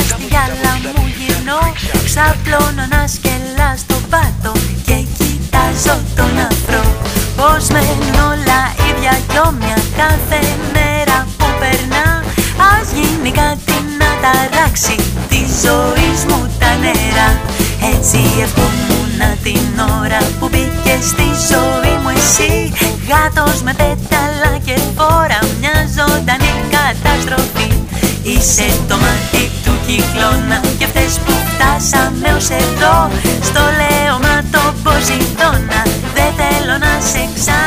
στη γυάλα μου γυρνώ. Ξαπλώνω να σκελά στον πάτο και κοιτάζω τον αφρό. Πως μένουν όλα ίδια κι όμοια κάθε μέρα που περνά. Ας γίνει κάτι να ταράξει τη ζωή μου τα νερά. Έτσι ευχόμουν την ώρα που μπήκε στη ζωή μου εσύ. Γάτος με πέταλα και φόρα, μια ζωντανή καταστροφή. Είσαι το μάτι του κυκλώνα και φταίς που φτάσαμε ως εδώ. Στο λέωμα το Ποζειδώνα, δεν θέλω να σε ξανά.